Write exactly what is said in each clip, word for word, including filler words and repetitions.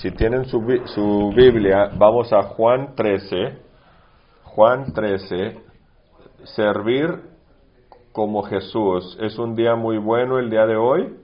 Si tienen su, su Biblia, vamos a Juan trece. Juan trece, servir como Jesús. Es un día muy bueno el día de hoy.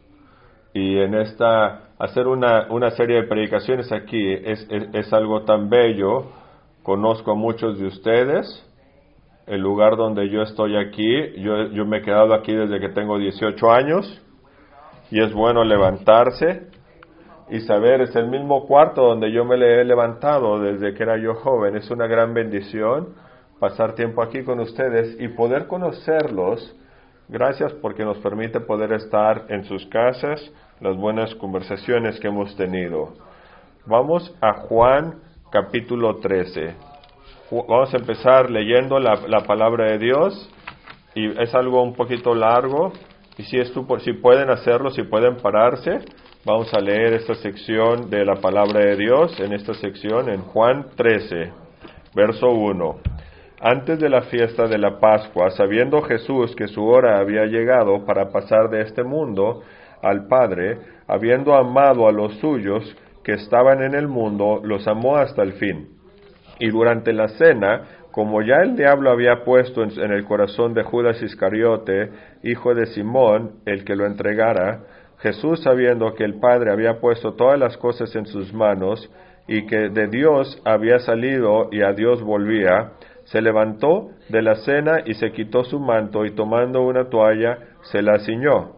Y en esta, hacer una, una serie de predicaciones aquí es, es, es algo tan bello. Conozco a muchos de ustedes. El lugar donde yo estoy aquí, yo, yo me he quedado aquí desde que tengo dieciocho años. Y es bueno levantarse y saber, es el mismo cuarto donde yo me le he levantado desde que era yo joven. Es una gran bendición pasar tiempo aquí con ustedes y poder conocerlos. Gracias porque nos permite poder estar en sus casas, las buenas conversaciones que hemos tenido. Vamos a Juan capítulo trece. Vamos a empezar leyendo la, la palabra de Dios, y es algo un poquito largo, y si, es tú, si pueden hacerlo, si pueden pararse, vamos a leer esta sección de la palabra de Dios, en esta sección, en Juan trece, verso uno. Antes de la fiesta de la Pascua, sabiendo Jesús que su hora había llegado para pasar de este mundo al Padre, habiendo amado a los suyos que estaban en el mundo, los amó hasta el fin. Y durante la cena, como ya el diablo había puesto en, en el corazón de Judas Iscariote, hijo de Simón, el que lo entregara, Jesús, sabiendo que el Padre había puesto todas las cosas en sus manos, y que de Dios había salido y a Dios volvía, se levantó de la cena y se quitó su manto, y tomando una toalla, se la ciñó.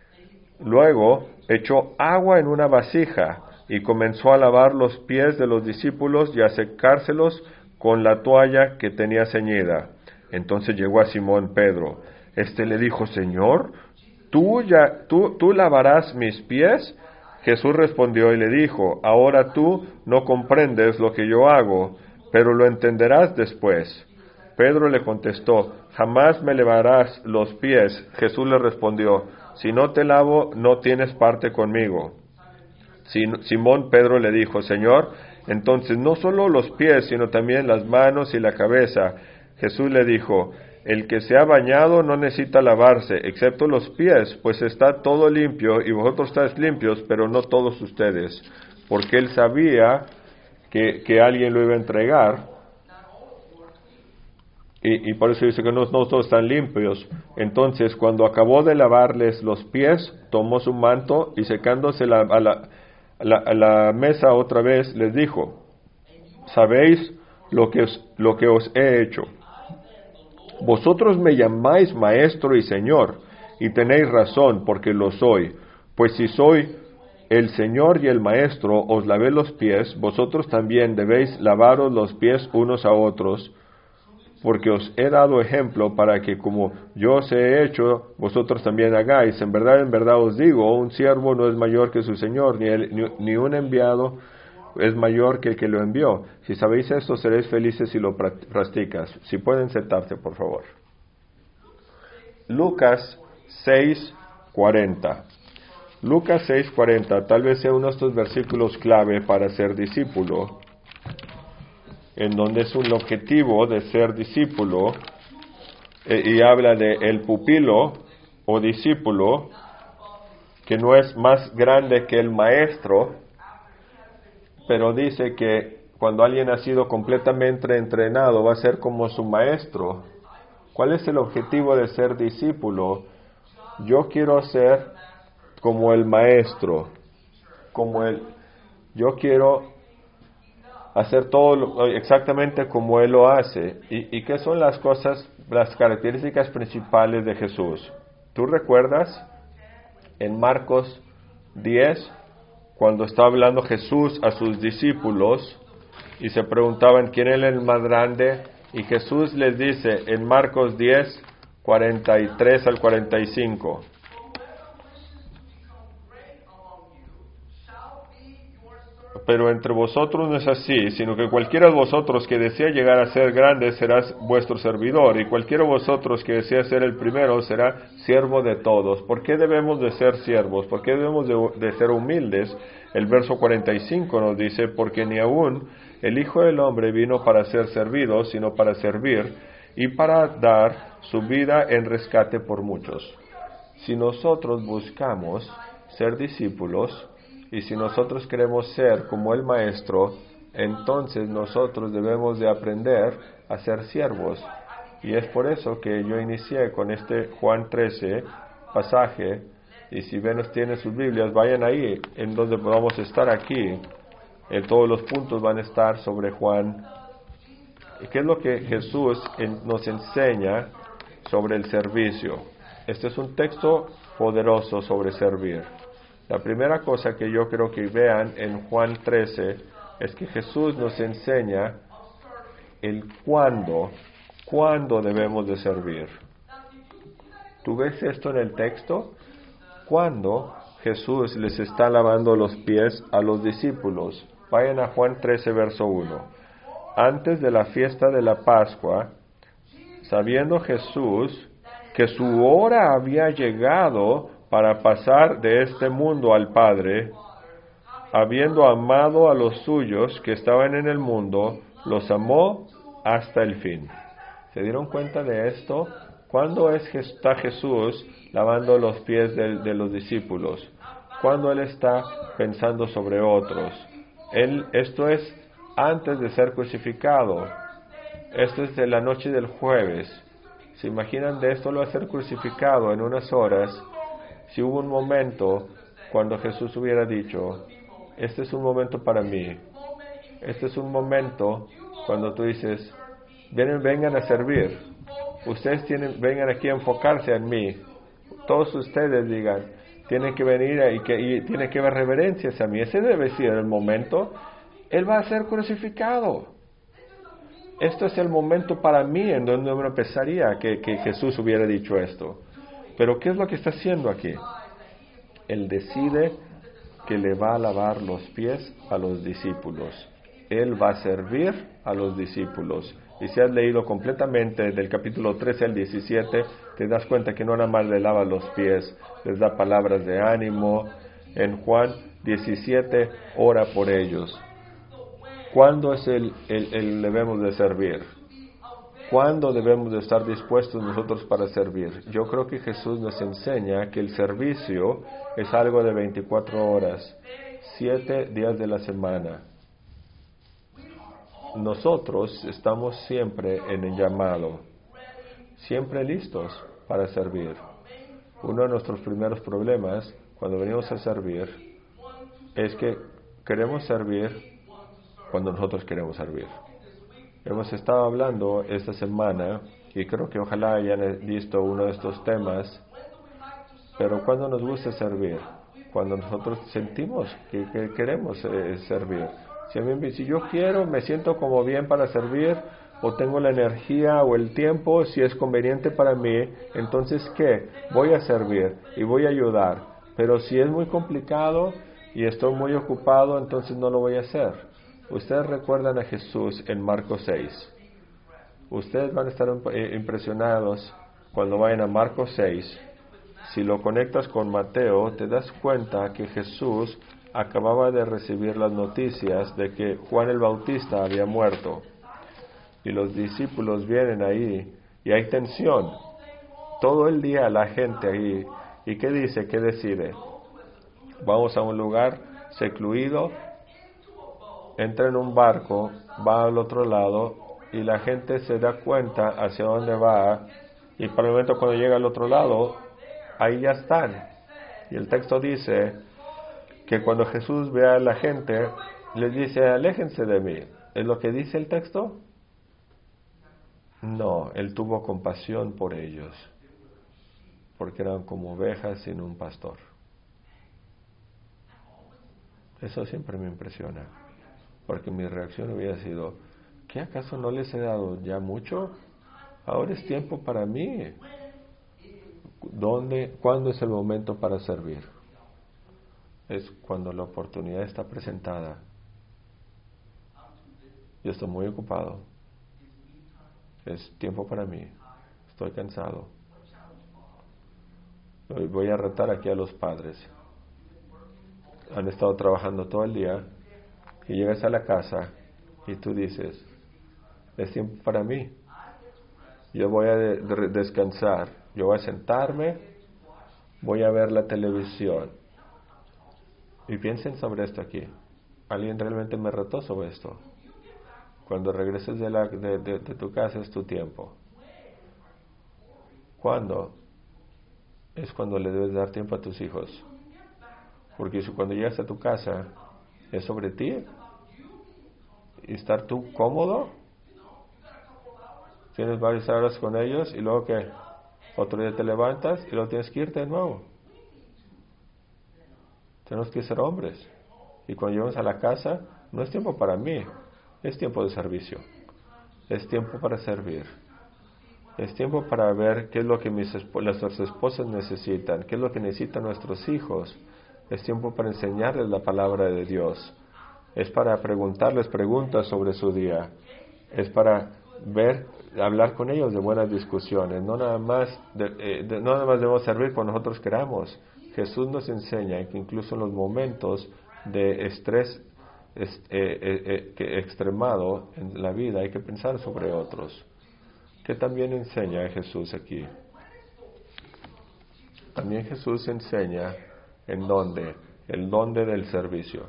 Luego echó agua en una vasija, y comenzó a lavar los pies de los discípulos y a secárselos con la toalla que tenía ceñida. Entonces llegó a Simón Pedro. Este le dijo: Señor, ¿tú, ya, tú, ¿tú lavarás mis pies? Jesús respondió y le dijo: Ahora tú no comprendes lo que yo hago, pero lo entenderás después. Pedro le contestó: Jamás me lavarás los pies. Jesús le respondió: Si no te lavo, no tienes parte conmigo. Simón Pedro le dijo: Señor, entonces no solo los pies, sino también las manos y la cabeza. Jesús le dijo: El que se ha bañado no necesita lavarse, excepto los pies, pues está todo limpio, y vosotros estáis limpios, pero no todos ustedes. Porque él sabía que, que alguien lo iba a entregar, y, y por eso dice que no, no todos están limpios. Entonces, cuando acabó de lavarles los pies, tomó su manto, y secándose la, a, la, a, la, a la mesa otra vez, les dijo: ¿Sabéis lo que os, lo que os he hecho? Vosotros me llamáis maestro y señor, y tenéis razón, porque lo soy. Pues si soy el Señor y el maestro, os lavé los pies, vosotros también debéis lavaros los pies unos a otros, porque os he dado ejemplo para que, como yo os he hecho, vosotros también hagáis. En verdad, en verdad os digo, un siervo no es mayor que su señor, ni, el, ni, ni un enviado es mayor que el que lo envió. Si sabéis esto, seréis felices si lo practicas. Si pueden sentarse, por favor. Lucas seis cuarenta. Lucas seis cuarenta, tal vez sea uno de estos versículos clave para ser discípulo, en donde es un objetivo de ser discípulo, eh, y habla de el pupilo o discípulo, que no es más grande que el maestro, pero dice que cuando alguien ha sido completamente entrenado va a ser como su maestro. ¿Cuál es el objetivo de ser discípulo? Yo quiero ser como el maestro, como el, yo quiero hacer todo lo, exactamente como él lo hace. ¿Y, y qué son las cosas, las características principales de Jesús? ¿Tú recuerdas en Marcos diez, cuando está hablando Jesús a sus discípulos y se preguntaban quién era el más grande? Y Jesús les dice en Marcos diez, cuarenta y tres al cuarenta y cinco. Pero entre vosotros no es así, sino que cualquiera de vosotros que desea llegar a ser grande será vuestro servidor, y cualquiera de vosotros que desea ser el primero será siervo de todos. ¿Por qué debemos de ser siervos? ¿Por qué debemos de, de ser humildes? El verso cuarenta y cinco nos dice: porque ni aún el Hijo del Hombre vino para ser servido, sino para servir, y para dar su vida en rescate por muchos. Si nosotros buscamos ser discípulos, Y si nosotros queremos ser como el Maestro, entonces nosotros debemos de aprender a ser siervos. Y es por eso que yo inicié con este Juan trece pasaje. Y si Venus tiene sus Biblias, vayan ahí, en donde vamos a estar aquí. En todos los puntos van a estar sobre Juan. ¿Qué es lo que Jesús en, nos enseña sobre el servicio? Este es un texto poderoso sobre servir. La primera cosa que yo creo que vean en Juan trece es que Jesús nos enseña el cuándo, cuándo debemos de servir. ¿Tú ves esto en el texto? Cuando Jesús les está lavando los pies a los discípulos. Vayan a Juan trece, verso uno. Antes de la fiesta de la Pascua, sabiendo Jesús que su hora había llegado para pasar de este mundo al Padre, habiendo amado a los suyos que estaban en el mundo, los amó hasta el fin. ¿Se dieron cuenta de esto? ¿Cuándo es que está Jesús lavando los pies de, de los discípulos? Cuando Él está pensando sobre otros. Él, esto es antes de ser crucificado. Esto es de la noche del jueves. ¿Se imaginan de esto lo va a ser crucificado en unas horas? Si hubo un momento cuando Jesús hubiera dicho, este es un momento para mí. Este es un momento cuando tú dices, Vienen, vengan a servir. Ustedes tienen, vengan aquí a enfocarse en mí. Todos ustedes digan, tienen que venir y, que, y tienen que ver reverencias a mí. Ese debe ser el momento. Él va a ser crucificado. Esto es el momento para mí en donde me pensaría que, que Jesús hubiera dicho esto. Pero ¿qué es lo que está haciendo aquí? Él decide que le va a lavar los pies a los discípulos. Él va a servir a los discípulos. Y si has leído completamente del capítulo trece al diecisiete, te das cuenta que no nada más le lava los pies, les da palabras de ánimo. En Juan diecisiete, ora por ellos. ¿Cuándo es el, el, el debemos de servir? ¿Cuándo debemos de estar dispuestos nosotros para servir? Yo creo que Jesús nos enseña que el servicio es algo de veinticuatro horas, siete días de la semana. Nosotros estamos siempre en el llamado, siempre listos para servir. Uno de nuestros primeros problemas cuando venimos a servir es que queremos servir cuando nosotros queremos servir. Hemos estado hablando esta semana y creo que ojalá hayan visto uno de estos temas, pero cuando nos gusta servir, cuando nosotros sentimos que, que queremos eh, servir. Si, a mí, si yo quiero, me siento como bien para servir, o tengo la energía o el tiempo, si es conveniente para mí, entonces ¿qué? Voy a servir y voy a ayudar. Pero si es muy complicado y estoy muy ocupado, entonces no lo voy a hacer. Ustedes recuerdan a Jesús en Marcos seis. Ustedes van a estar impresionados cuando vayan a Marcos seis. Si lo conectas con Mateo, te das cuenta que Jesús acababa de recibir las noticias de que Juan el Bautista había muerto. Y los discípulos vienen ahí y hay tensión. Todo el día la gente ahí. ¿Y qué dice? ¿Qué decide? Vamos a un lugar secluido, entra en un barco, va al otro lado y la gente se da cuenta hacia dónde va y para el momento cuando llega al otro lado, ahí ya están. Y el texto dice que cuando Jesús ve a la gente, les dice, aléjense de mí. ¿Es lo que dice el texto? No, Él tuvo compasión por ellos, porque eran como ovejas sin un pastor. Eso siempre me impresiona, porque mi reacción hubiera sido, ¿qué acaso no les he dado ya mucho? Ahora es tiempo para mí. ¿Dónde, cuándo es el momento para servir? Es cuando la oportunidad está presentada. Yo estoy muy ocupado. Es tiempo para mí. Estoy cansado. Voy a retar aquí a los padres. Han estado trabajando todo el día y llegas a la casa y tú dices, es tiempo para mí. Yo voy a de- de- descansar. Yo voy a sentarme, voy a ver la televisión. Y piensen sobre esto aquí. Alguien realmente me retó sobre esto. Cuando regreses de, la, de, de, de tu casa es tu tiempo. ¿Cuándo? Es cuando le debes dar tiempo a tus hijos. Porque si cuando llegas a tu casa es sobre ti y estar tú cómodo, tienes varias horas con ellos y luego que otro día te levantas y luego tienes que irte de nuevo. Tenemos que ser hombres. Y cuando llegamos a la casa, no es tiempo para mí, es tiempo de servicio. Es tiempo para servir. Es tiempo para ver qué es lo que mis esp- nuestras esposas necesitan, qué es lo que necesitan nuestros hijos. Es tiempo para enseñarles la palabra de Dios. Es para preguntarles preguntas sobre su día. Es para ver, hablar con ellos de buenas discusiones. No nada más, de, eh, de, no nada más debemos servir cuando nosotros queramos. Jesús nos enseña que incluso en los momentos de estrés es, eh, eh, eh, que extremado en la vida hay que pensar sobre otros. ¿Qué también enseña Jesús aquí? También Jesús enseña en dónde, el dónde del servicio.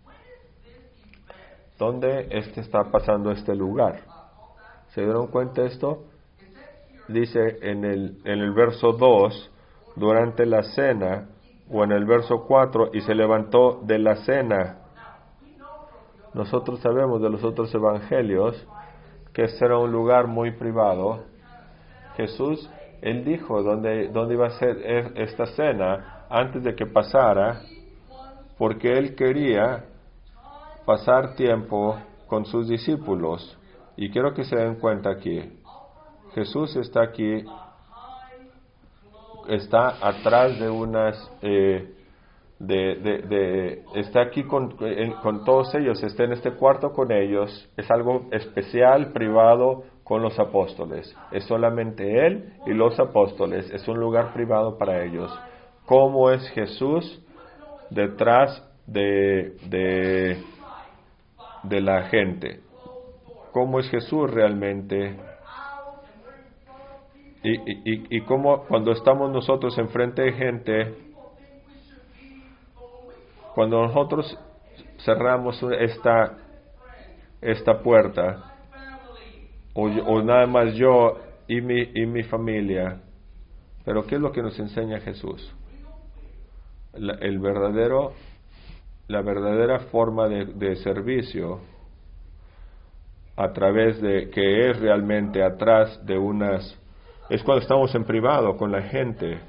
¿Dónde es que está pasando este lugar? ¿Se dieron cuenta de esto? Dice en el, en el verso dos, durante la cena, o en el verso cuatro, y se levantó de la cena. Nosotros sabemos de los otros evangelios que este era un lugar muy privado. Jesús, Él dijo dónde, dónde iba a ser esta cena antes de que pasara, porque Él quería pasar tiempo con sus discípulos. Y quiero que se den cuenta aquí, Jesús está aquí, está atrás de unas, eh, de, de, de, está aquí con, eh, con todos ellos, está en este cuarto con ellos, es algo especial, privado con los apóstoles, es solamente Él y los apóstoles, es un lugar privado para ellos. ¿Cómo es Jesús detrás de, de, de la gente? ¿Cómo es Jesús realmente? Y, y, y cómo cuando estamos nosotros enfrente de gente, cuando nosotros cerramos esta, esta puerta, o, o nada más yo y mi, y mi familia, pero ¿qué es lo que nos enseña Jesús? La, el verdadero, la verdadera forma de, de servicio, a través de que es realmente atrás de unas, es cuando estamos en privado con la gente,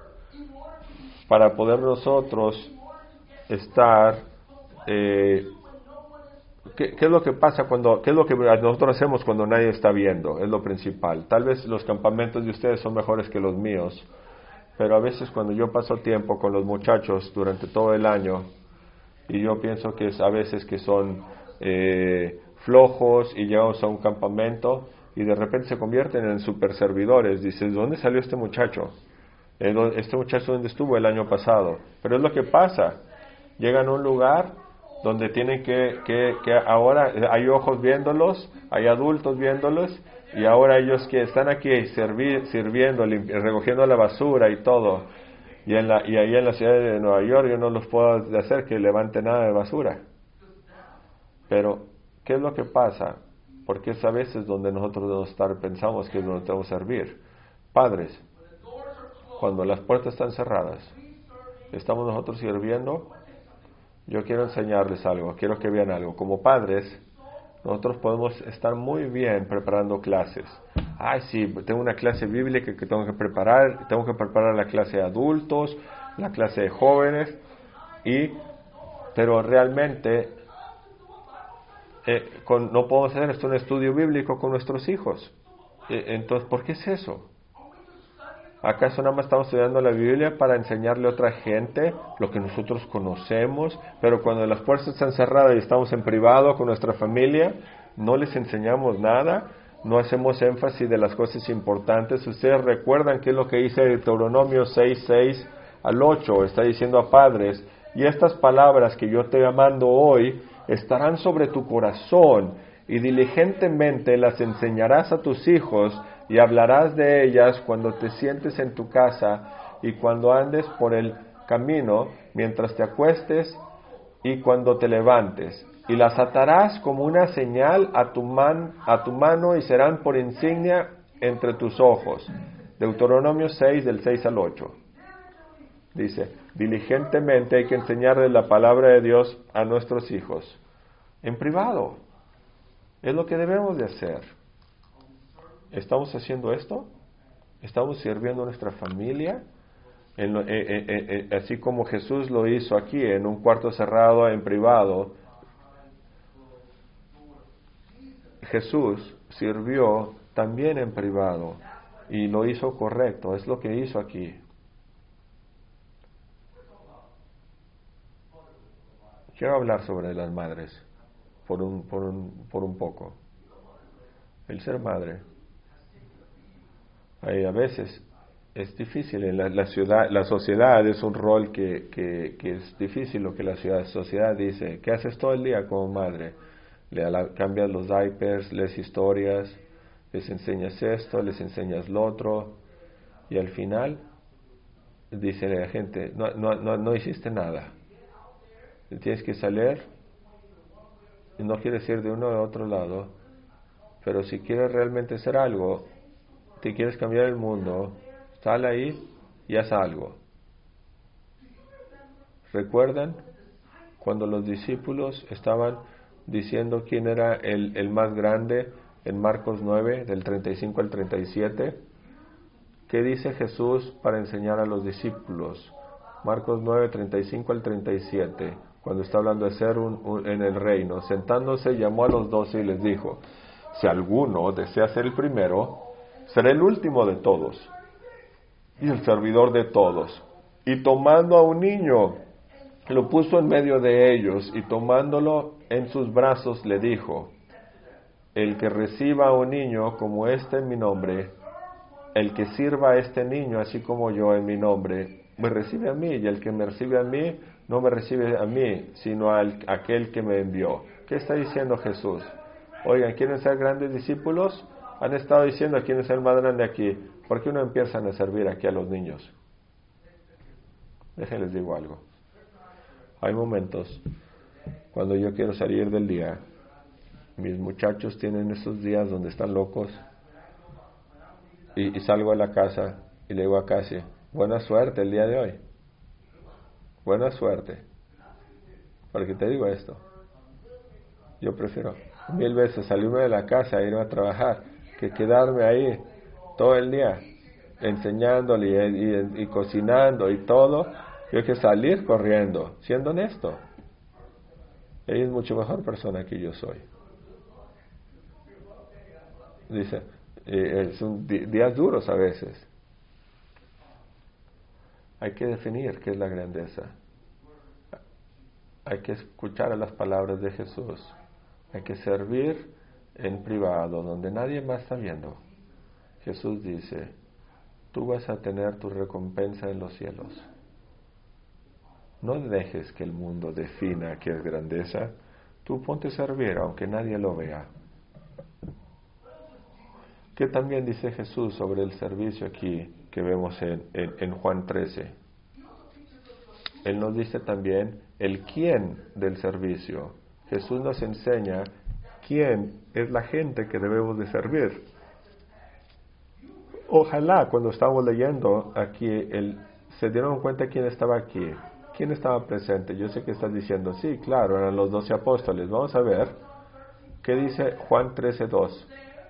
para poder nosotros estar, eh, ¿qué, ¿qué es lo que pasa cuando, qué es lo que nosotros hacemos cuando nadie está viendo? Es lo principal. Tal vez los campamentos de ustedes son mejores que los míos, pero a veces cuando yo paso tiempo con los muchachos durante todo el año, y yo pienso que es a veces que son eh, flojos y llegamos a un campamento y de repente se convierten en super servidores. Dices, ¿dónde salió este muchacho? Este muchacho, ¿dónde estuvo el año pasado? Pero es lo que pasa. Llegan a un lugar donde tienen que, que, que ahora hay ojos viéndolos, hay adultos viéndolos, y ahora ellos que están aquí servir, sirviendo, recogiendo la basura y todo. Y, en la, y ahí en la ciudad de Nueva York yo no los puedo hacer que levanten nada de basura. Pero, ¿qué es lo que pasa? Porque es a veces donde nosotros debemos estar, pensamos que nos debemos servir. Padres, cuando las puertas están cerradas, estamos nosotros sirviendo. Yo quiero enseñarles algo, quiero que vean algo. Como padres, nosotros podemos estar muy bien preparando clases. Ay, sí, tengo una clase bíblica que tengo que preparar, tengo que preparar la clase de adultos, la clase de jóvenes, y, pero realmente eh, con, no podemos hacer esto un estudio bíblico con nuestros hijos. Eh, entonces, ¿por qué es eso? ¿Acaso nada más estamos estudiando la Biblia para enseñarle a otra gente lo que nosotros conocemos? Pero cuando las puertas están cerradas y estamos en privado con nuestra familia, no les enseñamos nada, no hacemos énfasis de las cosas importantes. Ustedes recuerdan qué es lo que dice Deuteronomio seis, seis al ocho. Está diciendo a padres, y estas palabras que yo te mando hoy estarán sobre tu corazón, y diligentemente las enseñarás a tus hijos, y hablarás de ellas cuando te sientes en tu casa y cuando andes por el camino, mientras te acuestes y cuando te levantes, y las atarás como una señal a tu, man, a tu mano y serán por insignia entre tus ojos. Deuteronomio seis, del seis al ocho. Dice, diligentemente hay que enseñarle la palabra de Dios a nuestros hijos, en privado. Es lo que debemos de hacer. ¿Estamos haciendo esto? ¿Estamos sirviendo a nuestra familia? En lo, eh, eh, eh, eh, así como Jesús lo hizo aquí, en un cuarto cerrado, en privado. Jesús sirvió también en privado y lo hizo correcto. Es lo que hizo aquí. Quiero hablar sobre las madres por un, por un, por un poco. El ser madre. Hay, a veces es difícil. En la, la ciudad, la sociedad es un rol que, que, que es difícil. Lo que la ciudad, sociedad dice, ¿qué haces todo el día como madre? Le la, cambias los diapers, lees historias, les enseñas esto, les enseñas lo otro, y al final dice la gente, no, no, no, no hiciste nada. Tienes que salir, y no quieres ir de uno a otro lado, pero si quieres realmente hacer algo, te quieres cambiar el mundo, sal ahí y haz algo. ¿Recuerdan cuando los discípulos estaban diciendo quién era el, el más grande en Marcos nueve, del treinta y cinco al treinta y siete? ¿Qué dice Jesús para enseñar a los discípulos? Marcos nueve, treinta y cinco al treinta y siete, cuando está hablando de ser un, un, en el reino. Sentándose, llamó a los doce y les dijo, si alguno desea ser el primero, será el último de todos y el servidor de todos. Y tomando a un niño, lo puso en medio de ellos, y tomándolo en sus brazos le dijo, el que reciba a un niño como este en mi nombre, el que sirva a este niño así como yo en mi nombre, me recibe a mí, y el que me recibe a mí, no me recibe a mí, sino a aquel que me envió. ¿Qué está diciendo Jesús? Oigan, ¿quieren ser grandes discípulos? Han estado diciendo, ¿quién es el más grande aquí? ¿Por qué no empiezan a servir aquí a los niños? Déjenles digo algo. Hay momentos cuando yo quiero salir del día. Mis muchachos tienen esos días donde están locos. Y, y salgo a la casa y le digo a Casi, buena suerte el día de hoy. Buena suerte. Porque te digo esto. Yo prefiero mil veces salirme de la casa e irme a trabajar que quedarme ahí todo el día enseñándole y, y, y cocinando y todo. Yo hay que salir corriendo, siendo honesto. Ella es mucho mejor persona que yo soy. Dice, eh, son días duros a veces. Hay que definir qué es la grandeza. Hay que escuchar a las palabras de Jesús. Hay que servir en privado, donde nadie más está viendo. Jesús dice, tú vas a tener tu recompensa en los cielos. No dejes que el mundo defina qué es grandeza. Tú ponte a servir, aunque nadie lo vea. ¿Qué también dice Jesús sobre el servicio aquí que vemos en, en, en Juan trece? Él nos dice también el quién del servicio. Jesús nos enseña quién es la gente que debemos de servir. Ojalá cuando estábamos leyendo aquí, el, se dieron cuenta quién estaba aquí. ¿Quién estaba presente? Yo sé que estás diciendo, sí, claro, eran los doce apóstoles. Vamos a ver qué dice Juan trece dos.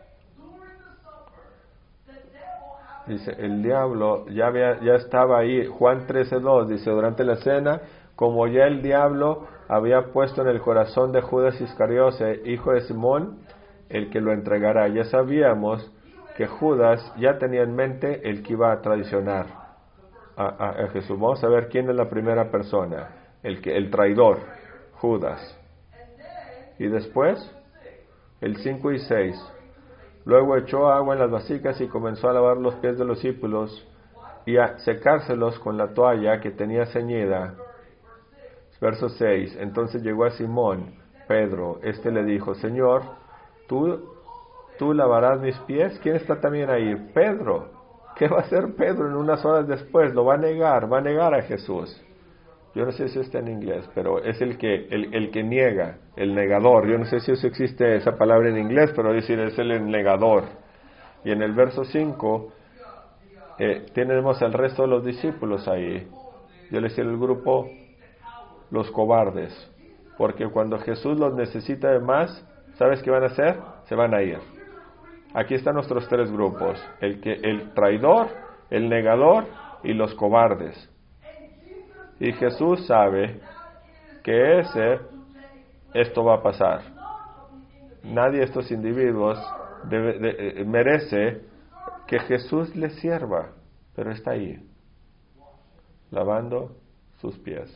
Dice, el diablo ya, había, ya estaba ahí. Juan trece dos dice, durante la cena, como ya el diablo había puesto en el corazón de Judas Iscariote, hijo de Simón, el que lo entregará. Ya sabíamos que Judas ya tenía en mente el que iba a traicionar a, a, a Jesús. Vamos a ver quién es la primera persona, el, que, el traidor, Judas. Y después, el cinco y seis. Luego echó agua en las vasijas y comenzó a lavar los pies de los discípulos y a secárselos con la toalla que tenía ceñida. Verso seis. Entonces llegó a Simón, Pedro. Este le dijo, Señor, ¿tú, tú lavarás mis pies? ¿Quién está también ahí? Pedro. ¿Qué va a hacer Pedro en unas horas después? Lo va a negar, va a negar a Jesús. Yo no sé si está en inglés, pero es el que, el, el que niega, el negador. Yo no sé si eso existe esa palabra en inglés, pero es decir, es el negador. Y en el verso cinco, eh, tenemos al resto de los discípulos ahí. Yo les decía el grupo, los cobardes. Porque cuando Jesús los necesita de más, ¿sabes qué van a hacer? Se van a ir. Aquí están nuestros tres grupos: el que, el traidor, el negador y los cobardes. Y Jesús sabe que ese, esto va a pasar. Nadie de estos individuos debe, de, eh, merece que Jesús les sirva, pero está ahí, lavando sus pies.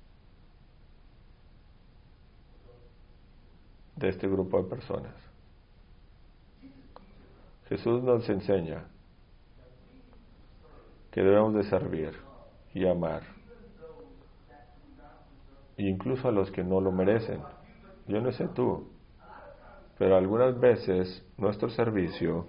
De este grupo de personas. Jesús nos enseña que debemos de servir y amar, incluso a los que no lo merecen. Yo no sé tú, pero algunas veces nuestro servicio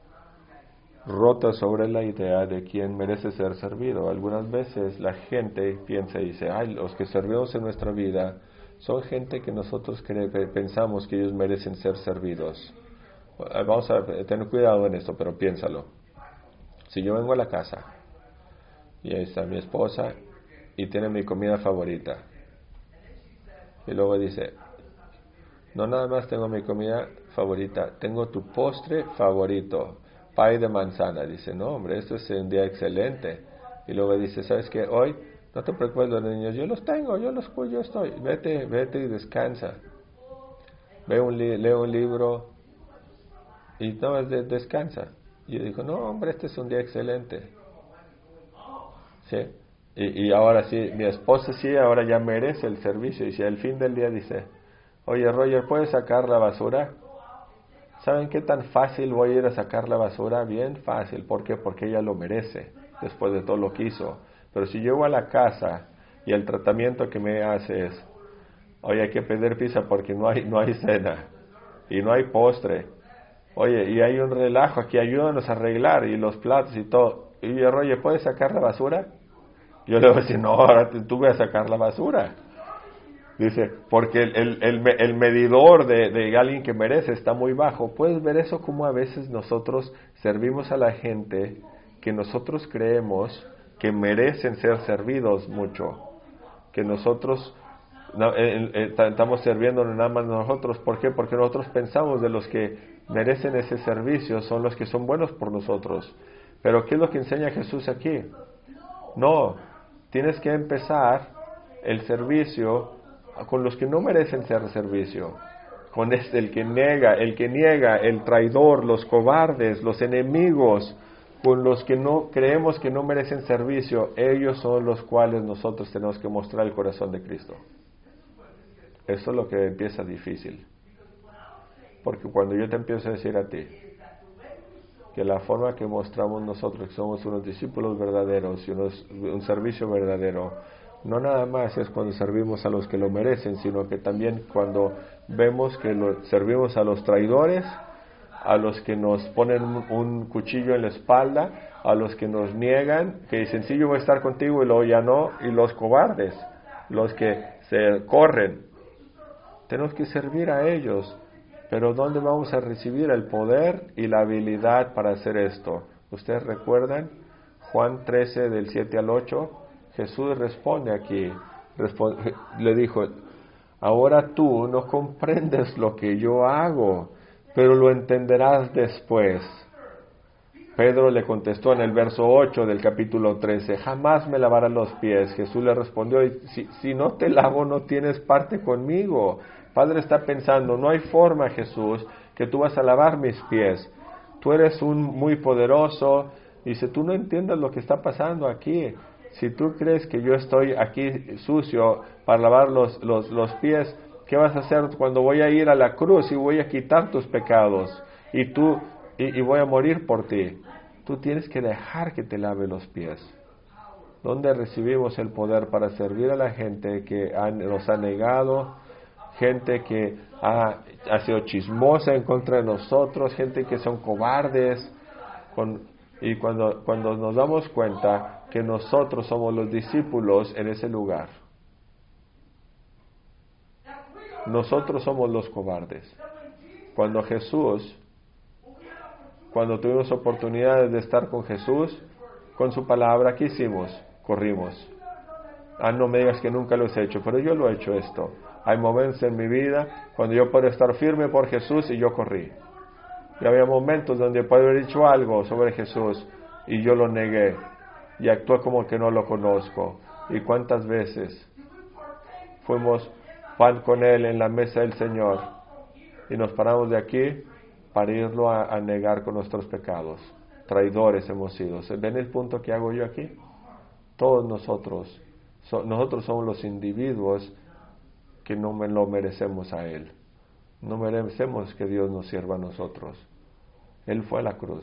rota sobre la idea de quién merece ser servido. Algunas veces la gente piensa y dice, ay, los que servimos en nuestra vida son gente que nosotros cre- pensamos que ellos merecen ser servidos. Vamos a tener cuidado en esto, pero piénsalo. Si yo vengo a la casa y ahí está mi esposa y tiene mi comida favorita, y luego dice, no nada más tengo mi comida favorita, tengo tu postre favorito, pay de manzana. Dice, no hombre, esto es un día excelente. Y luego dice, ¿sabes qué? Hoy, no te preocupes los niños, yo los tengo, yo los yo estoy, vete, vete y descansa. Ve un li- lee un libro y no más de- descansa. Y yo digo, no hombre, este es un día excelente. ¿Sí? Y, y ahora sí, mi esposa sí, ahora ya merece el servicio. Y si al fin del día dice, oye Roger, ¿puedes sacar la basura? ¿Saben qué tan fácil voy a ir a sacar la basura? Bien fácil. ¿Por qué? Porque ella lo merece, después de todo lo que hizo. Pero si llego a la casa y el tratamiento que me hace es, oye, hay que pedir pizza porque no hay, no hay cena y no hay postre. Oye, y hay un relajo aquí, ayúdanos a arreglar y los platos y todo. Y yo, oye, ¿puedes sacar la basura? Yo le voy a decir, no, ahora tú vas a sacar la basura. Dice, porque el, el, el, el medidor de, de alguien que merece está muy bajo. Puedes ver eso como a veces nosotros servimos a la gente que nosotros creemos que merecen ser servidos mucho. Que nosotros no, eh, eh, estamos sirviendo nada más nosotros. ¿Por qué? Porque nosotros pensamos de los que merecen ese servicio son los que son buenos por nosotros. Pero ¿qué es lo que enseña Jesús aquí? No, tienes que empezar el servicio con los que no merecen ser servicio, con este, el que niega, el que niega, el traidor, los cobardes, los enemigos, con los que no creemos que no merecen servicio. Ellos son los cuales nosotros tenemos que mostrar el corazón de Cristo. Eso es lo que empieza difícil, porque cuando yo te empiezo a decir a ti que la forma que mostramos nosotros que somos unos discípulos verdaderos y unos, un servicio verdadero, no nada más es cuando servimos a los que lo merecen, sino que también cuando vemos que lo, servimos a los traidores, a los que nos ponen un, un cuchillo en la espalda, a los que nos niegan, que dicen, sí, yo voy a estar contigo y luego ya no, y los cobardes, los que se corren. Tenemos que servir a ellos, pero ¿dónde vamos a recibir el poder y la habilidad para hacer esto? ¿Ustedes recuerdan? Juan trece, del siete al ocho, Jesús responde aquí, responde, le dijo, ahora tú no comprendes lo que yo hago, pero lo entenderás después. Pedro le contestó en el verso ocho del capítulo trece, jamás me lavarás los pies. Jesús le respondió, si, si no te lavo no tienes parte conmigo. Padre está pensando, no hay forma, Jesús, que tú vas a lavar mis pies. Tú eres un muy poderoso. Dice, tú no entiendes lo que está pasando aquí. Si tú crees que yo estoy aquí sucio para lavar los, los, los pies, ¿qué vas a hacer cuando voy a ir a la cruz y voy a quitar tus pecados? Y tú, y, y voy a morir por ti. Tú tienes que dejar que te lave los pies. ¿Dónde recibimos el poder para servir a la gente que han, nos ha negado? Gente que ha, ha sido chismosa en contra de nosotros, gente que son cobardes. Con, y cuando, cuando nos damos cuenta que nosotros somos los discípulos en ese lugar, nosotros somos los cobardes. Cuando Jesús, cuando tuvimos oportunidades de estar con Jesús, con su palabra, ¿qué hicimos? Corrimos. Ah, no me digas que nunca lo he hecho, pero yo lo he hecho esto. Hay momentos en mi vida cuando yo puedo estar firme por Jesús y yo corrí. Y había momentos donde puedo haber dicho algo sobre Jesús y yo lo negué y actué como que no lo conozco. ¿Y cuántas veces fuimos pan con Él en la mesa del Señor y nos paramos de aquí para irlo a, a negar con nuestros pecados? Traidores hemos sido. ¿Ven el punto que hago yo aquí? Todos nosotros, so, nosotros somos los individuos que no me lo merecemos a Él. No merecemos que Dios nos sirva a nosotros. Él fue a la cruz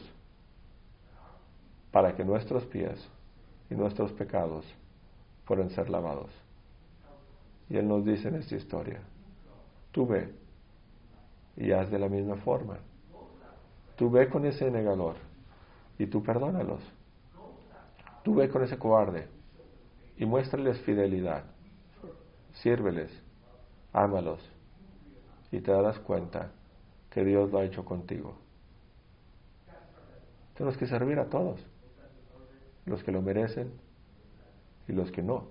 para que nuestros pies y nuestros pecados fueran ser lavados. Y Él nos dice en esta historia, tú ve y haz de la misma forma. Tú ve con ese negador y tú perdónalos. Tú ve con ese cobarde y muéstrales fidelidad. Sírveles, ámalos y te darás cuenta que Dios lo ha hecho contigo. Tenemos que servir a todos, los que lo merecen y los que no.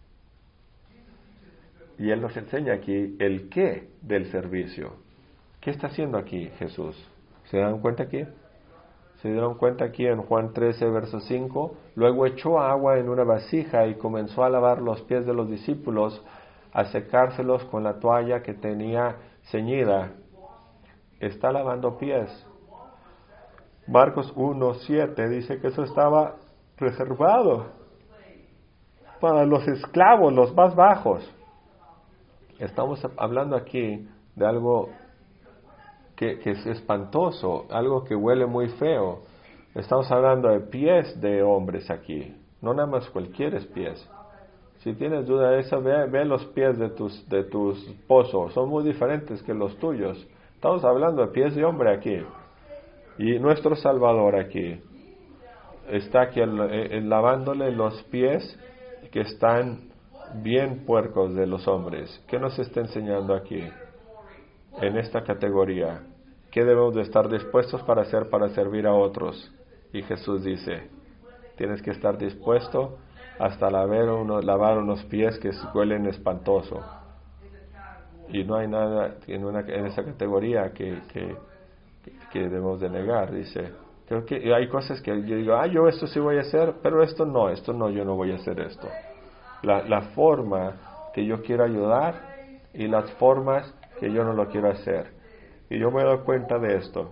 Y Él nos enseña aquí el qué del servicio. ¿Qué está haciendo aquí Jesús? ¿Se dan cuenta aquí? ¿Se dieron cuenta aquí en Juan trece, verso cinco? Luego echó agua en una vasija y comenzó a lavar los pies de los discípulos, a secárselos con la toalla que tenía ceñida. Está lavando pies. Marcos uno, siete dice que eso estaba reservado para los esclavos, los más bajos. Estamos hablando aquí de algo que, que es espantoso, algo que huele muy feo. Estamos hablando de pies de hombres aquí, no nada más cualquier pies. Si tienes duda de eso, ve, ve los pies de tus, de tus esposos, son muy diferentes que los tuyos. Estamos hablando de pies de hombre aquí. Y nuestro Salvador aquí está aquí el, el, lavándole los pies que están bien puercos de los hombres. ¿Qué nos está enseñando aquí? En esta categoría, ¿qué debemos de estar dispuestos para hacer para servir a otros? Y Jesús dice, tienes que estar dispuesto hasta lavar unos, lavar unos pies que huelen espantoso. Y no hay nada en, una, en esa categoría que, que, que debemos de negar. Dice, creo que hay cosas que yo digo, ah, yo esto sí voy a hacer, pero esto no, esto no, yo no voy a hacer esto. La, la forma que yo quiero ayudar y las formas que yo no lo quiero hacer. Y yo me doy cuenta de esto,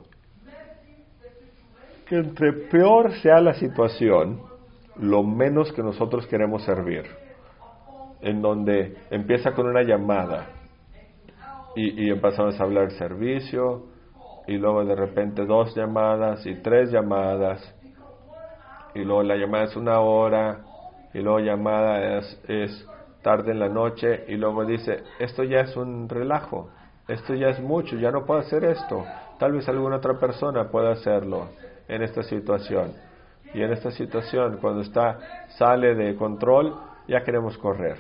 que entre peor sea la situación, lo menos que nosotros queremos servir. En donde empieza con una llamada y, y empezamos a hablar servicio y luego de repente dos llamadas y tres llamadas y luego la llamada es una hora y luego llamada es, es tarde en la noche y luego dice, esto ya es un relajo, esto ya es mucho, ya no puedo hacer esto. Tal vez alguna otra persona pueda hacerlo en esta situación. Y en esta situación, cuando está sale de control, ya queremos correr.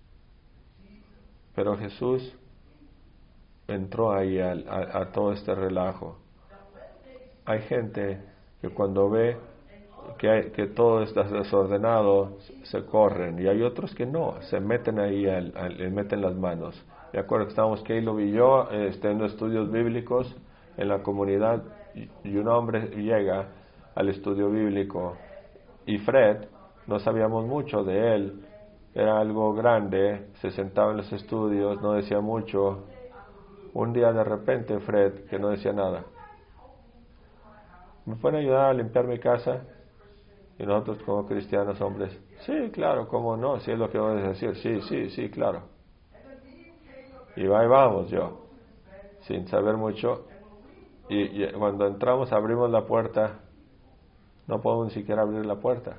Pero Jesús entró ahí a, a, a todo este relajo. Hay gente que cuando ve que, hay, que todo está desordenado, se corren. Y hay otros que no, se meten ahí, al, al, le meten las manos. De acuerdo que estábamos Caleb y yo eh, teniendo estudios bíblicos en la comunidad, y, y un hombre llega al estudio bíblico y Fred, no sabíamos mucho de él, era algo grande, se sentaba en los estudios, no decía mucho. Un día de repente Fred, que no decía nada, ¿me pueden ayudar a limpiar mi casa? Y nosotros como cristianos hombres, sí, claro, cómo no, si es lo que voy a decir, sí, sí, sí, claro. Y ahí vamos yo, sin saber mucho, y, y cuando entramos abrimos la puerta, no podemos ni siquiera abrir la puerta.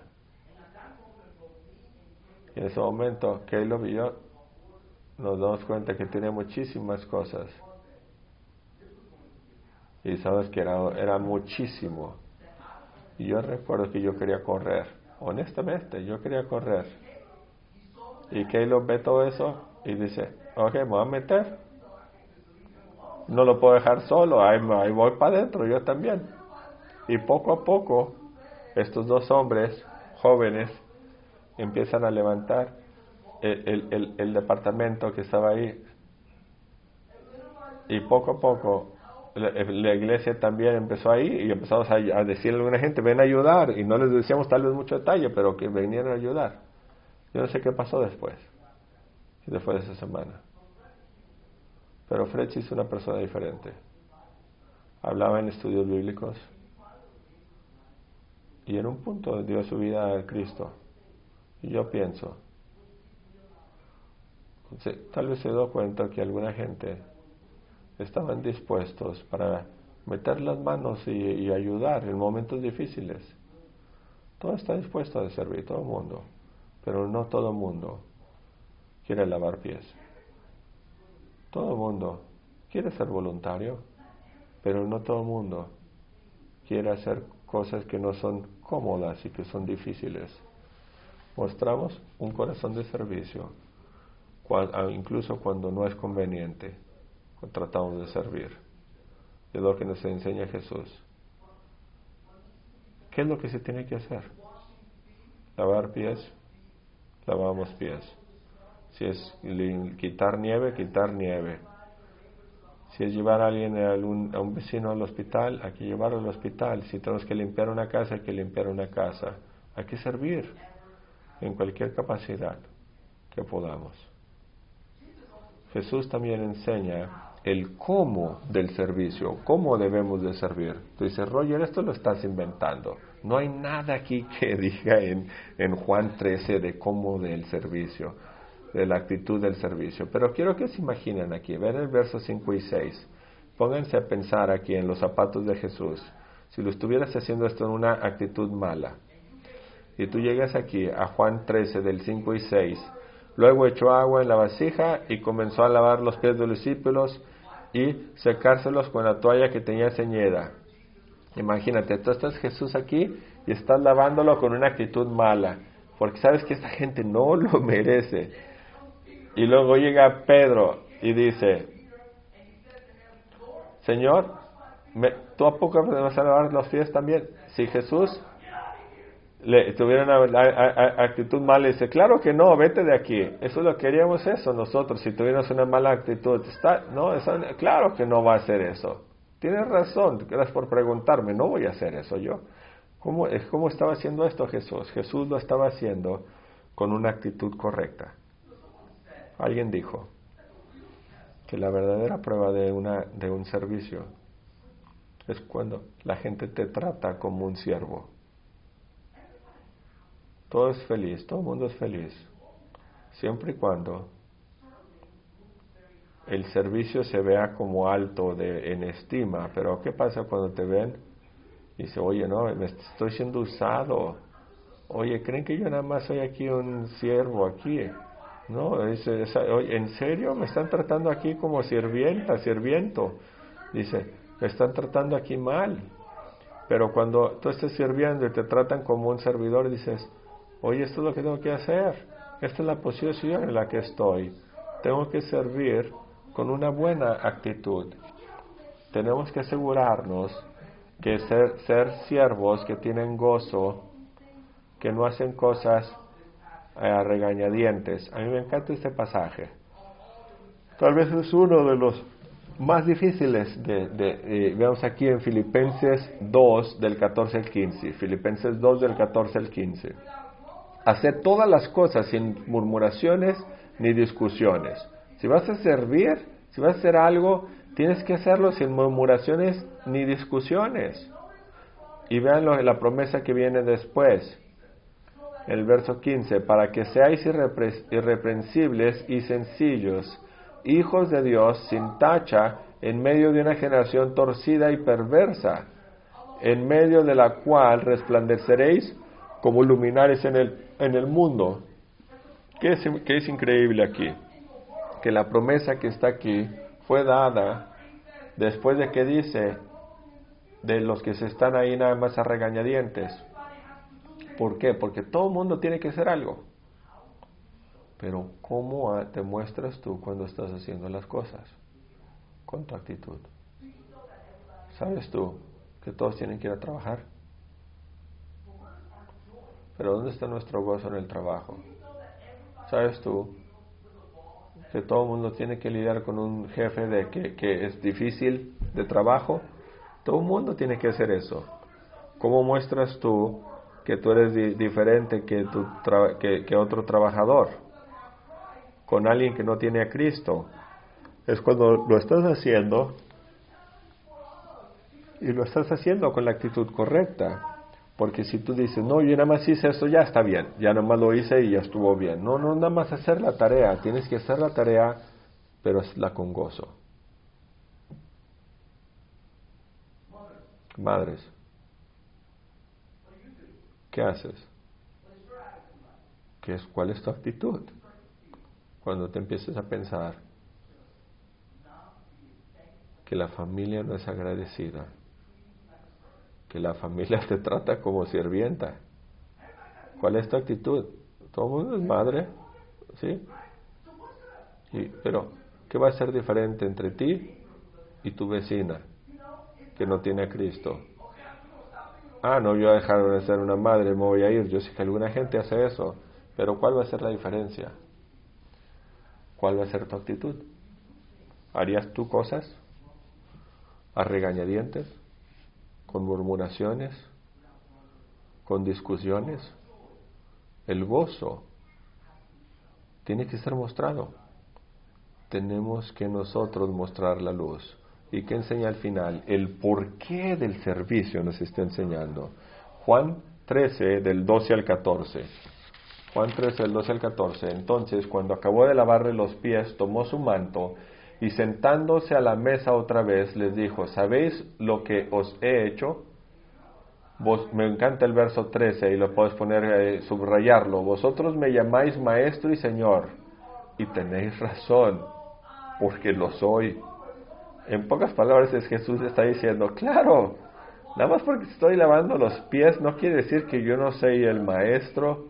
Y en ese momento, Caleb y yo nos damos cuenta que tiene muchísimas cosas. Y sabes que era, era muchísimo. Y yo recuerdo que yo quería correr. Honestamente, yo quería correr. Y Caleb ve todo eso y dice, ok, me voy a meter. no lo puedo dejar solo, ahí, ahí voy para adentro, yo también. Y poco a poco, estos dos hombres jóvenes empiezan a levantar el, el, el, el departamento que estaba ahí. Y poco a poco, la, la iglesia también empezó ahí y empezamos a, a decirle a alguna gente, ven a ayudar. Y no les decíamos tal vez mucho detalle, pero que vinieran a ayudar. Yo no sé qué pasó después, después de esa semana. Pero Fred es una persona diferente. Hablaba en estudios bíblicos y en un punto dio su vida a Cristo. Y yo pienso, tal vez se dio cuenta que alguna gente estaban dispuestos para meter las manos y, y ayudar en momentos difíciles. Todo está dispuesto a servir, todo el mundo, pero no todo el mundo quiere lavar pies. Todo el mundo quiere ser voluntario, pero no todo el mundo quiere hacer cosas que no son cómodas y que son difíciles. Mostramos un corazón de servicio, incluso cuando no es conveniente, tratamos de servir. Es lo que nos enseña Jesús. ¿Qué es lo que se tiene que hacer? Lavar pies, lavamos pies. Si es quitar nieve, quitar nieve. Si es llevar a alguien, a un, a un vecino al hospital, hay que llevarlo al hospital. Si tenemos que limpiar una casa, hay que limpiar una casa. Hay que servir en cualquier capacidad que podamos. Jesús también enseña el cómo del servicio, cómo debemos de servir. Tú dices, Roger, esto lo estás inventando. No hay nada aquí que diga en, en Juan trece de cómo del servicio, de la actitud del servicio. Pero quiero que se imaginen aquí, ven el verso cinco y seis. Pónganse a pensar aquí en los zapatos de Jesús. Si lo estuvieras haciendo esto en una actitud mala, y tú llegas aquí a Juan trece del cinco y seis, luego echó agua en la vasija y comenzó a lavar los pies de los discípulos y secárselos con la toalla que tenía ceñida. Imagínate, tú estás Jesús aquí y estás lavándolo con una actitud mala, porque sabes que esta gente no lo merece. Y luego llega Pedro y dice, Señor, ¿me, ¿tú a poco me vas a lavar los pies también? Si Jesús le tuviera una a, a, actitud mala, dice, claro que no, vete de aquí. Eso lo queríamos eso nosotros, si tuvieras una mala actitud. Está, no, eso, claro que no va a hacer eso. Tienes razón, gracias por preguntarme, no voy a hacer eso yo. ¿Cómo, ¿Cómo estaba haciendo esto Jesús? Jesús lo estaba haciendo con una actitud correcta. Alguien dijo que la verdadera prueba de, una, de un servicio es cuando la gente te trata como un siervo. Todo es feliz, todo el mundo es feliz, siempre y cuando el servicio se vea como alto de, en estima. Pero ¿qué pasa cuando te ven y dice, oye, no, me estoy siendo usado? Oye, ¿creen que yo nada más soy aquí un siervo aquí? No, dice, oye, ¿en serio me están tratando aquí como sirvienta, sirviento? Dice, me están tratando aquí mal. Pero cuando tú estés sirviendo y te tratan como un servidor, dices, oye, esto es lo que tengo que hacer, esta es la posición en la que estoy, tengo que servir con una buena actitud. Tenemos que asegurarnos que ser, ser siervos que tienen gozo, que no hacen cosas a regañadientes. A mí me encanta este pasaje. Tal vez es uno de los más difíciles de, de, de veamos aquí en Filipenses dos del catorce al quince. Filipenses dos del catorce al quince. Hacer todas las cosas sin murmuraciones ni discusiones. Si vas a servir, si vas a hacer algo, tienes que hacerlo sin murmuraciones ni discusiones. Y vean lo, la promesa que viene después. El verso quince, para que seáis irrepre- irreprensibles y sencillos, hijos de Dios sin tacha, en medio de una generación torcida y perversa, en medio de la cual resplandeceréis como luminares en el, en el mundo. ¿Qué es, qué es increíble aquí? Que la promesa que está aquí fue dada después de que dice de los que se están ahí nada más a regañadientes. ¿Por qué? Porque todo el mundo tiene que hacer algo. Pero ¿cómo te muestras tú cuando estás haciendo las cosas? con tu actitud. ¿Sabes tú que todos tienen que ir a trabajar? Pero ¿dónde está nuestro gozo en el trabajo? ¿Sabes tú que todo el mundo tiene que lidiar con un jefe de que, que es difícil de trabajo? Todo el mundo tiene que hacer eso. ¿Cómo muestras tú que tú eres di- diferente que, tu tra- que, que otro trabajador? Con alguien que no tiene a Cristo. Es cuando lo estás haciendo y lo estás haciendo con la actitud correcta. Porque si tú dices, no, yo nada más hice esto, ya está bien, ya nada más lo hice y ya estuvo bien. No, no, nada más hacer la tarea, tienes que hacer la tarea, pero hazla con gozo. Madres, ¿qué haces? ¿Qué es, ¿Cuál es tu actitud? Cuando te empieces a pensar que la familia no es agradecida, que la familia te trata como sirvienta. ¿Cuál es tu actitud? Todo el mundo es madre, ¿sí? Y, pero, ¿qué va a ser diferente entre ti y tu vecina que no tiene a Cristo? Ah, no, yo voy a dejar de ser una madre, me voy a ir. Yo sé que alguna gente hace eso, pero ¿cuál va a ser la diferencia? ¿Cuál va a ser tu actitud? ¿Harías tú cosas a regañadientes, con murmuraciones, con discusiones? El gozo tiene que ser mostrado. Tenemos que nosotros mostrar la luz. ¿Y qué enseña al final? El porqué del servicio nos está enseñando. Juan trece, del doce al catorce. Juan trece, del doce al catorce. Entonces, cuando acabó de lavarle los pies, tomó su manto y sentándose a la mesa otra vez, les dijo, ¿sabéis lo que os he hecho? Vos, me encanta el verso trece y lo puedes poner, eh, subrayarlo. Vosotros me llamáis maestro y señor, y tenéis razón, porque lo soy. En pocas palabras, es Jesús está diciendo, claro, nada más porque estoy lavando los pies no quiere decir que yo no soy el maestro.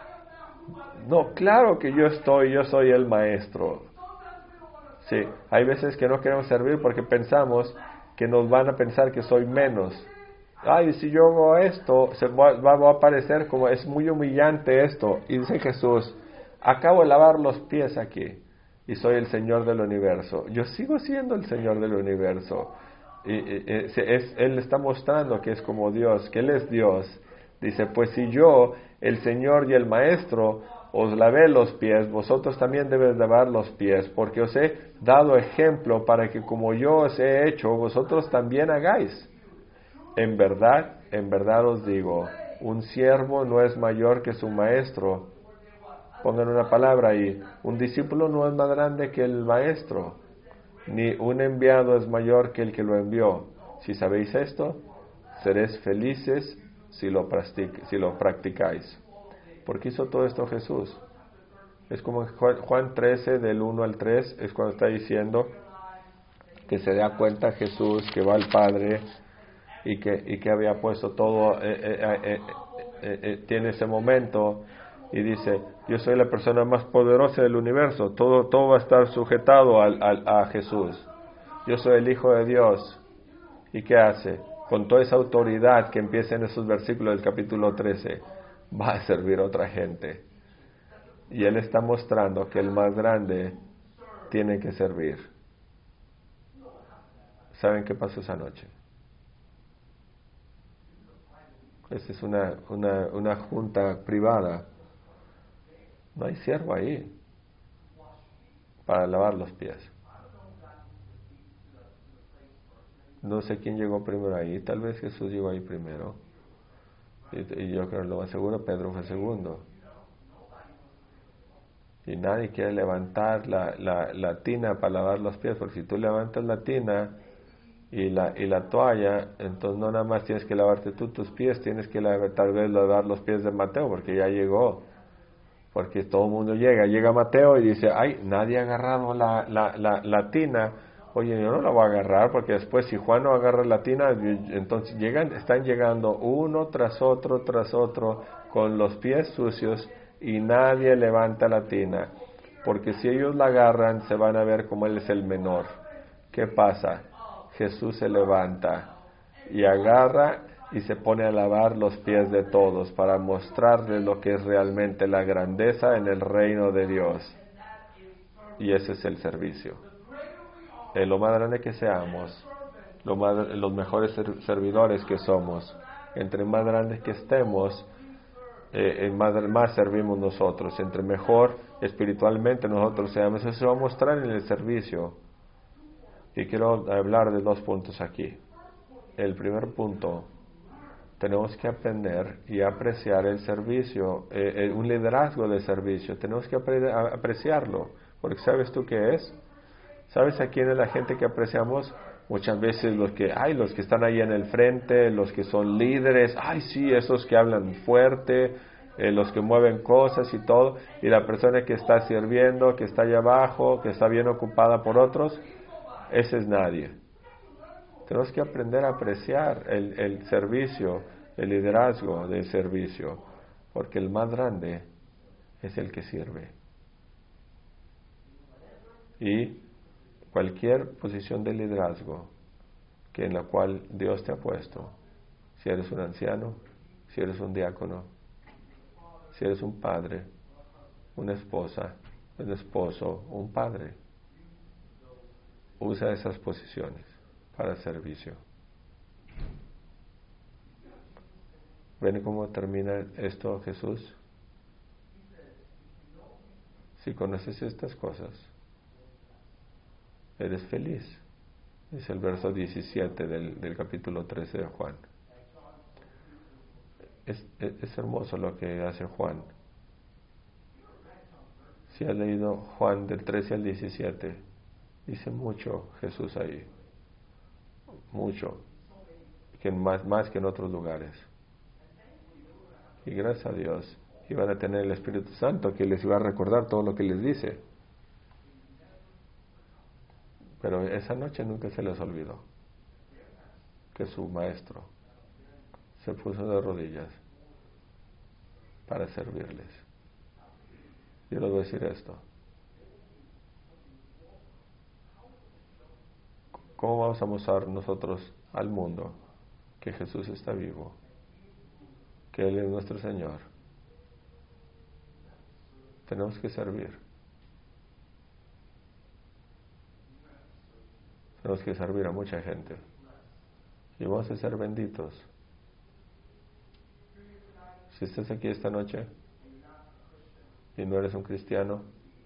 No, claro que yo estoy, yo soy el maestro. Sí, hay veces que no queremos servir porque pensamos que nos van a pensar que soy menos. Ay, si yo hago esto, se va, va a parecer como es muy humillante esto. Y dice Jesús, acabo de lavar los pies aquí y soy el Señor del universo. Yo sigo siendo el Señor del universo. Y, y, es, es, Él está mostrando que es como Dios, que Él es Dios. Dice, pues si yo, el Señor y el Maestro, os lavé los pies, vosotros también debéis lavar los pies, porque os he dado ejemplo para que como yo os he hecho, vosotros también hagáis. En verdad, en verdad os digo, un siervo no es mayor que su maestro. Pongan una palabra ahí. Un discípulo no es más grande que el maestro, ni un enviado es mayor que el que lo envió. Si sabéis esto, seréis felices si lo, practic- si lo practicáis. ¿Por qué hizo todo esto Jesús? Es como Juan trece, del uno al tres, es cuando está diciendo que se da cuenta Jesús que va al Padre y que, y que había puesto todo, eh, eh, eh, eh, eh, tiene ese momento y dice, yo soy la persona más poderosa del universo, todo, todo va a estar sujetado al, al, a Jesús. Yo soy el Hijo de Dios. ¿Y qué hace? Con toda esa autoridad que empieza en esos versículos del capítulo trece, va a servir a otra gente. Y Él está mostrando que el más grande tiene que servir. ¿Saben qué pasó esa noche? Esta es una, una, una junta privada. No hay siervo ahí para lavar los pies. No sé quién llegó primero ahí. Tal vez Jesús llegó ahí primero. Y, y yo creo, lo más seguro, Pedro fue segundo. Y nadie quiere levantar la, la, la tina para lavar los pies, porque si tú levantas la tina y la, y la toalla, entonces no nada más tienes que lavarte tú tus pies, tienes que lavar, tal vez lavar los pies de Mateo, porque ya llegó. Porque todo el mundo llega, llega Mateo y dice, ay, nadie ha agarrado la, la, la, la tina. Oye, yo no la voy a agarrar, porque después si Juan no agarra la tina, entonces llegan, están llegando uno tras otro, tras otro, con los pies sucios, y nadie levanta la tina. Porque si ellos la agarran, se van a ver como él es el menor. ¿qué pasa? Jesús se levanta y agarra y se pone a lavar los pies de todos para mostrarles lo que es realmente la grandeza en el reino de Dios. Y ese es el servicio. En lo más grande que seamos, lo más, los mejores servidores que somos, entre más grandes que estemos, eh, más, más servimos nosotros. Entre mejor espiritualmente nosotros seamos, eso se va a mostrar en el servicio. Y quiero hablar de dos puntos aquí. El primer punto, tenemos que aprender y apreciar el servicio, eh, eh, un liderazgo de servicio. Tenemos que apre- apreciarlo, porque ¿sabes tú qué es? ¿Sabes a quién es la gente que apreciamos? Muchas veces los que, ay, los que están ahí en el frente, los que son líderes, ay, sí, esos que hablan fuerte, eh, los que mueven cosas y todo, y la persona que está sirviendo, que está allá abajo, que está bien ocupada por otros, ese es nadie. Tenemos que aprender a apreciar el, el servicio, el liderazgo del servicio, porque el más grande es el que sirve. Y cualquier posición de liderazgo que en la cual Dios te ha puesto, si eres un anciano, si eres un diácono, si eres un padre, una esposa, un esposo, un padre, usa esas posiciones para el servicio. ¿Ven cómo termina esto Jesús? Si conoces estas cosas, eres feliz. Es el verso diecisiete del, del capítulo trece de Juan. Es, es, es hermoso lo que hace Juan. Si has leído Juan del trece al diecisiete, dice mucho Jesús ahí. Mucho. Que más, más que en otros lugares. Y gracias a Dios iban a tener el Espíritu Santo que les iba a recordar todo lo que les dice. Pero esa noche nunca se les olvidó que su maestro se puso de rodillas para servirles. Yo les voy a decir esto. ¿Cómo vamos a mostrar nosotros al mundo que Jesús está vivo? Que Él es nuestro Señor. Tenemos que servir. Tenemos que servir a mucha gente. Y vamos a ser benditos. Si estás aquí esta noche y no eres un cristiano,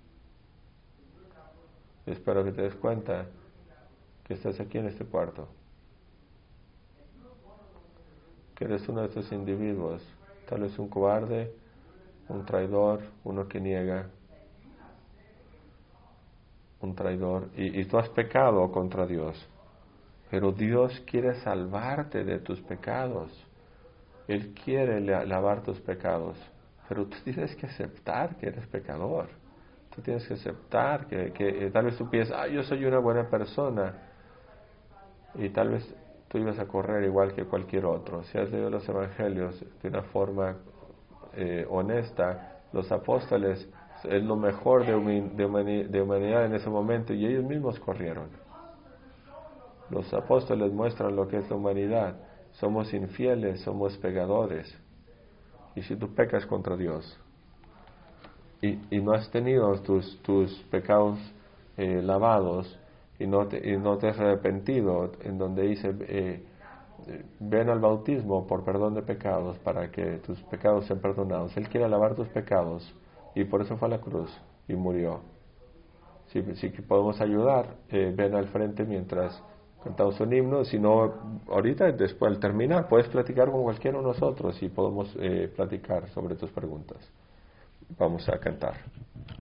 espero que te des cuenta que estás aquí en este cuarto, que eres uno de estos individuos, tal vez un cobarde, un traidor, uno que niega, un traidor, y, y tú has pecado contra Dios, pero Dios quiere salvarte de tus pecados. Él quiere lavar tus pecados, pero tú tienes que aceptar que eres pecador. Tú tienes que aceptar que, que eh, tal vez tú piensas, ah, yo soy una buena persona, y tal vez tú ibas a correr igual que cualquier otro. Si has leído los evangelios de una forma eh, honesta, los apóstoles es lo mejor de, humi- de, humani- de humanidad en ese momento, y ellos mismos corrieron. Los apóstoles muestran lo que es la humanidad. Somos infieles, somos pecadores. Y si tú pecas contra Dios y, y no has tenido tus, tus pecados eh, lavados y no, te, y no te has arrepentido, en donde dice eh, ven al bautismo por perdón de pecados para que tus pecados sean perdonados. Él quiere lavar tus pecados y por eso fue a la cruz y murió. Si, si podemos ayudar, eh, ven al frente mientras cantamos un himno. Si no, ahorita, después al terminar, puedes platicar con cualquiera de nosotros y podemos eh, platicar sobre tus preguntas. Vamos a cantar.